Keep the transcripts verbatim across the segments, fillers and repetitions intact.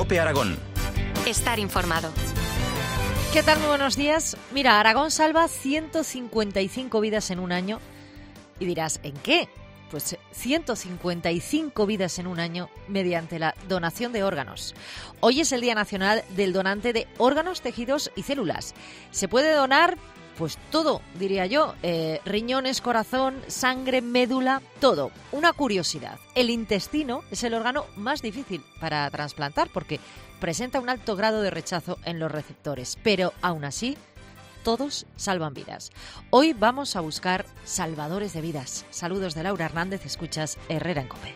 COPE Aragón. Estar informado. ¿Qué tal? Muy buenos días. Mira, Aragón salva ciento cincuenta y cinco vidas en un año. Y dirás, ¿en qué? Pues ciento cincuenta y cinco vidas en un año mediante la donación de órganos. Hoy es el Día Nacional del Donante de Órganos, Tejidos y Células. Se puede donar, pues todo, diría yo, eh, riñones, corazón, sangre, médula, todo. Una curiosidad, el intestino es el órgano más difícil para trasplantar porque presenta un alto grado de rechazo en los receptores, pero aún así todos salvan vidas. Hoy vamos a buscar salvadores de vidas. Saludos de Laura Hernández, escuchas Herrera en COPE.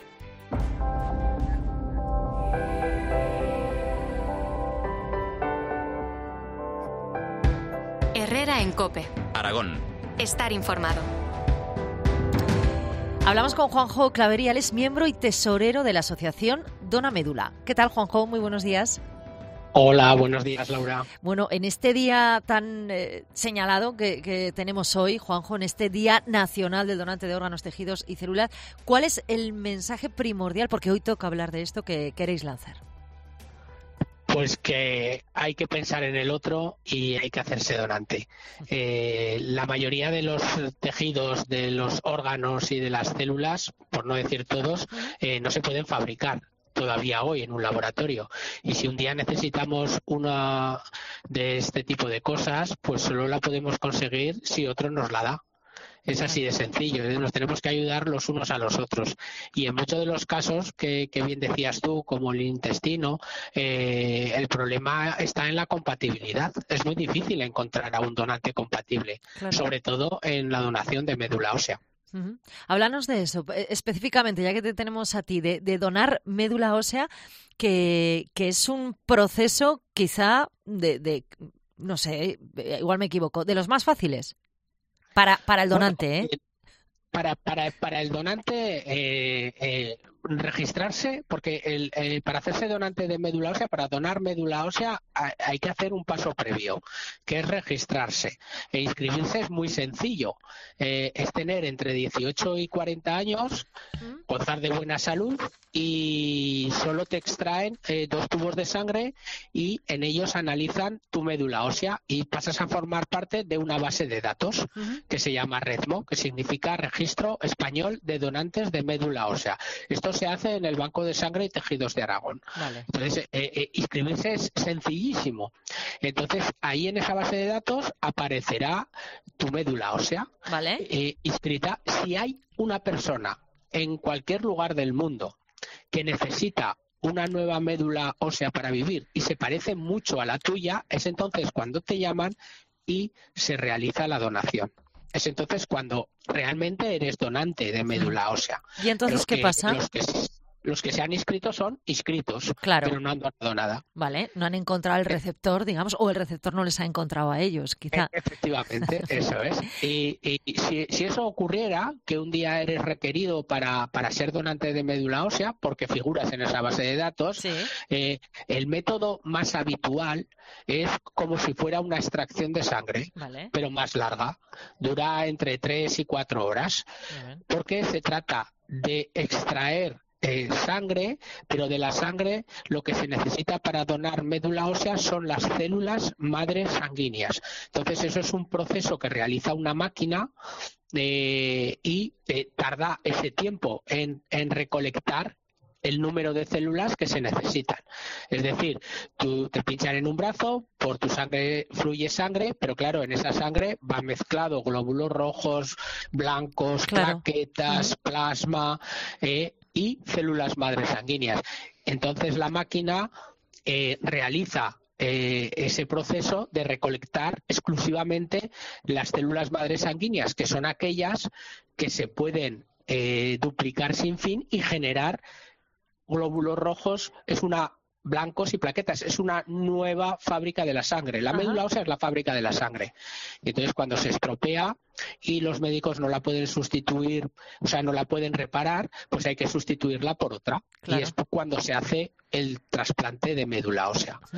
Herrera en COPE. Aragón. Estar informado. Hablamos con Juanjo Clavería, él es miembro y tesorero de la asociación Dona Médula. ¿Qué tal, Juanjo? Muy buenos días. Hola, buenos días, Laura. Bueno, en este día tan eh, señalado que, que tenemos hoy, Juanjo, en este Día Nacional del Donante de Órganos, Tejidos y Células, ¿cuál es el mensaje primordial, porque hoy toca hablar de esto, que queréis lanzar? Pues que hay que pensar en el otro y hay que hacerse donante. Eh, la mayoría de los tejidos, de los órganos y de las células, por no decir todos, eh, no se pueden fabricar todavía hoy en un laboratorio. Y si un día necesitamos una de este tipo de cosas, pues solo la podemos conseguir si otro nos la da. Es así de sencillo, ¿eh? Nos tenemos que ayudar los unos a los otros. Y en muchos de los casos, que, que bien decías tú, como el intestino, eh, el problema está en la compatibilidad. Es muy difícil encontrar a un donante compatible, claro, sobre todo en la donación de médula ósea. Uh-huh. Háblanos de eso, específicamente, ya que te tenemos a ti, de, de donar médula ósea, que, que es un proceso quizá de, de, no sé, igual me equivoco, de los más fáciles. Para, para el donante, bueno, ¿eh? Para, para, para el donante, eh, eh, registrarse, porque el, eh, para hacerse donante de médula ósea, para donar médula ósea, hay, hay que hacer un paso previo, que es registrarse. E inscribirse es muy sencillo. Eh, es tener entre dieciocho y cuarenta años, gozar de buena salud y solo te extraen eh, dos tubos de sangre y en ellos analizan tu médula ósea y pasas a formar parte de una base de datos uh-huh. que se llama REDMO, que significa Registro Español de Donantes de Médula Ósea. Esto se hace en el Banco de Sangre y Tejidos de Aragón. Vale. Entonces, eh, eh, inscribirse es sencillísimo. Entonces, ahí en esa base de datos aparecerá tu médula ósea, vale. eh, inscrita. Si hay una persona en cualquier lugar del mundo que necesita una nueva médula ósea para vivir y se parece mucho a la tuya, es entonces cuando te llaman y se realiza la donación. Es entonces cuando realmente eres donante de médula ósea. ¿Y entonces qué que, pasa? Los que, los que se han inscrito son inscritos, claro, pero no han donado nada. Vale, no han encontrado el receptor, digamos, o el receptor no les ha encontrado a ellos, quizá. Efectivamente, eso es. Y, y si, si eso ocurriera, que un día eres requerido para, para ser donante de médula ósea, porque figuras en esa base de datos, sí. eh, el método más habitual es como si fuera una extracción de sangre, vale. pero más larga. Dura entre tres y cuatro horas, porque se trata de extraer Eh, sangre, pero de la sangre lo que se necesita para donar médula ósea son las células madres sanguíneas. Entonces eso es un proceso que realiza una máquina eh, y eh, tarda ese tiempo en, en recolectar el número de células que se necesitan. Es decir, tú te pinchan en un brazo, por tu sangre fluye sangre, pero claro, en esa sangre va mezclado glóbulos rojos, blancos, claro. plaquetas, uh-huh. plasma eh, y células madres sanguíneas. Entonces la máquina eh, realiza Eh, ese proceso de recolectar exclusivamente las células madres sanguíneas, que son aquellas que se pueden eh, duplicar sin fin y generar glóbulos rojos, es una blancos y plaquetas, es una nueva fábrica de la sangre. La médula ósea es la fábrica de la sangre. Y entonces cuando se estropea y los médicos no la pueden sustituir, o sea, no la pueden reparar, pues hay que sustituirla por otra. Claro. Y es cuando se hace el trasplante de médula ósea.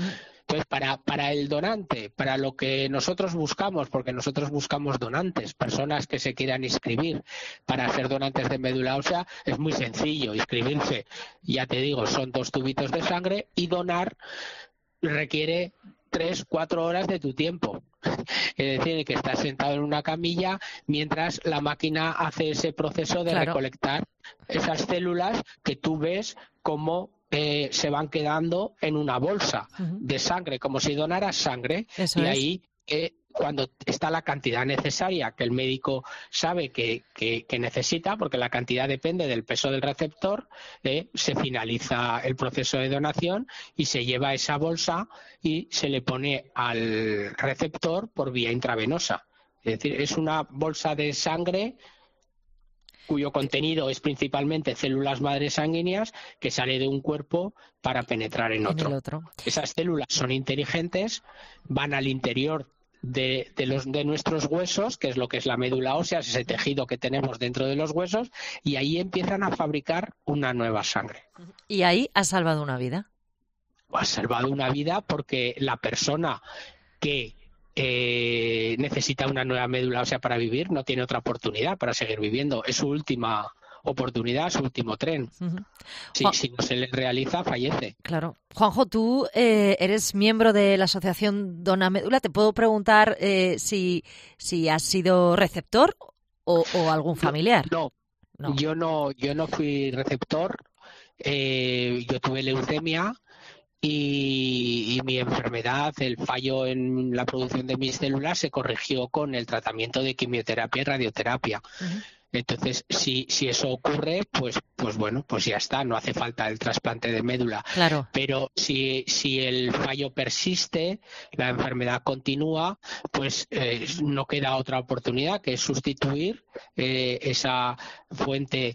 Entonces, para, para el donante, para lo que nosotros buscamos, porque nosotros buscamos donantes, personas que se quieran inscribir para ser donantes de médula ósea, es muy sencillo inscribirse. Ya te digo, son dos tubitos de sangre y donar requiere tres, cuatro horas de tu tiempo. Es decir, que estás sentado en una camilla mientras la máquina hace ese proceso de claro. recolectar esas células que tú ves como eh, se van quedando en una bolsa uh-huh. de sangre, como si donaras sangre. Eso y es. Ahí eh, cuando está la cantidad necesaria que el médico sabe que, que, que necesita, porque la cantidad depende del peso del receptor, eh, se finaliza el proceso de donación y se lleva esa bolsa y se le pone al receptor por vía intravenosa. Es decir, es una bolsa de sangre cuyo contenido es principalmente células madres sanguíneas que sale de un cuerpo para penetrar en otro. En el otro. Esas células son inteligentes, van al interior De, de, los, de nuestros huesos, que es lo que es la médula ósea, ese tejido que tenemos dentro de los huesos, y ahí empiezan a fabricar una nueva sangre. ¿Y ahí has salvado una vida? Has salvado una vida porque la persona que eh, necesita una nueva médula ósea para vivir no tiene otra oportunidad para seguir viviendo. Es su última oportunidad, su último tren. Uh-huh. Si, si no se le realiza, fallece. Claro. Juanjo, tú eh, eres miembro de la asociación Dona Médula. ¿Te puedo preguntar eh, si, si has sido receptor o, o algún familiar? No, no, yo no, yo no fui receptor. Eh, yo tuve leucemia y, y mi enfermedad, el fallo en la producción de mis células, se corrigió con el tratamiento de quimioterapia y radioterapia. Uh-huh. Entonces, si, si eso ocurre, pues, pues bueno, pues ya está, no hace falta el trasplante de médula. Claro. Pero si, si el fallo persiste, la enfermedad continúa, pues eh, no queda otra oportunidad que es sustituir eh, esa fuente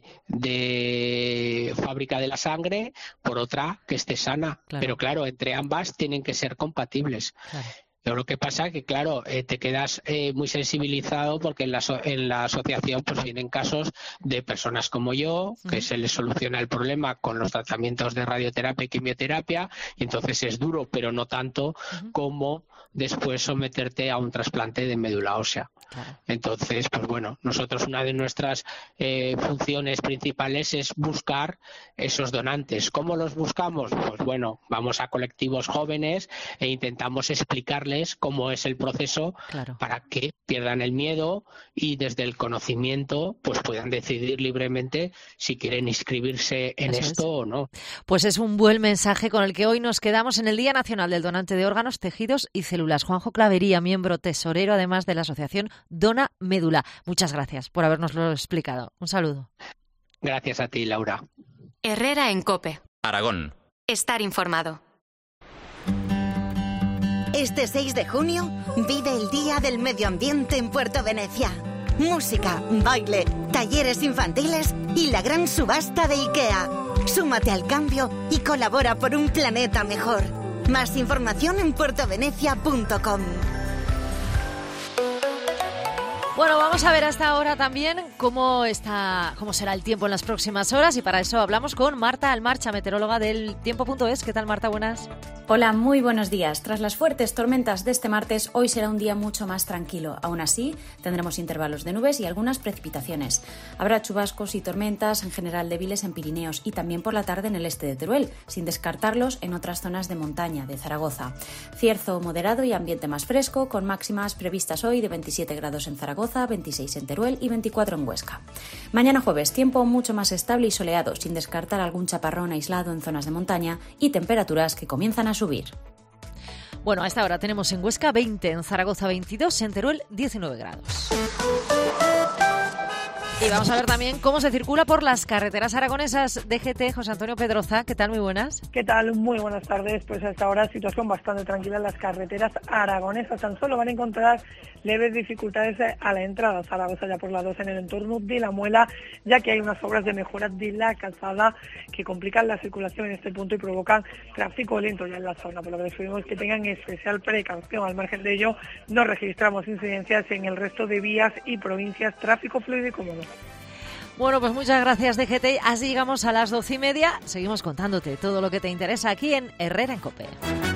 de fábrica de la sangre por otra que esté sana. Claro. Pero claro, entre ambas tienen que ser compatibles. Claro. Pero lo que pasa es que, claro, eh, te quedas eh, muy sensibilizado porque en la, so- en la asociación pues vienen casos de personas como yo, que uh-huh. se les soluciona el problema con los tratamientos de radioterapia y quimioterapia, y entonces es duro, pero no tanto uh-huh. como después someterte a un trasplante de médula ósea. Claro. Entonces, pues bueno, nosotros una de nuestras eh, funciones principales es buscar esos donantes. ¿Cómo los buscamos? Pues bueno, vamos a colectivos jóvenes e intentamos explicarles cómo es el proceso claro. para que pierdan el miedo y desde el conocimiento pues puedan decidir libremente si quieren inscribirse en Eso esto es. o no. Pues es un buen mensaje con el que hoy nos quedamos en el Día Nacional del Donante de Órganos, Tejidos y Células. Juanjo Clavería, miembro tesorero además de la asociación Dona Médula. Muchas gracias por habernoslo explicado. Un saludo. Gracias a ti, Laura. Herrera en COPE. Aragón. Estar informado. Este seis de junio vive el Día del Medio Ambiente en Puerto Venecia. Música, baile, talleres infantiles y la gran subasta de IKEA. Súmate al cambio y colabora por un planeta mejor. Más información en puertovenecia punto com. Bueno, vamos a ver hasta ahora también cómo está, cómo será el tiempo en las próximas horas y para eso hablamos con Marta Almarcha, meteoróloga del tiempo punto es. ¿Qué tal, Marta? Buenas. Hola, muy buenos días. Tras las fuertes tormentas de este martes, hoy será un día mucho más tranquilo. Aún así, tendremos intervalos de nubes y algunas precipitaciones. Habrá chubascos y tormentas, en general débiles en Pirineos y también por la tarde en el este de Teruel, sin descartarlos en otras zonas de montaña de Zaragoza. Cierzo moderado y ambiente más fresco, con máximas previstas hoy de veintisiete grados en Zaragoza, veintiséis en Teruel y veinticuatro en Huesca. Mañana jueves, tiempo mucho más estable y soleado, sin descartar algún chaparrón aislado en zonas de montaña y temperaturas que comienzan a subir. Bueno, a esta hora tenemos en Huesca veinte, en Zaragoza veintidós, en Teruel diecinueve grados. Y vamos a ver también cómo se circula por las carreteras aragonesas. D G T, José Antonio Pedroza, ¿qué tal? Muy buenas. ¿Qué tal? Muy buenas tardes. Pues hasta ahora situación bastante tranquila en las carreteras aragonesas. Tan solo van a encontrar leves dificultades a la entrada a Zaragoza, ya por la dos en el entorno de La Muela, ya que hay unas obras de mejora de la calzada que complican la circulación en este punto y provocan tráfico lento ya en la zona, por lo que les pedimos que tengan especial precaución. Al margen de ello, no registramos incidencias en el resto de vías y provincias, tráfico fluido y cómodo. Bueno, pues muchas gracias, D G T. Así llegamos a las doce y media. Seguimos contándote todo lo que te interesa aquí en Herrera en COPE.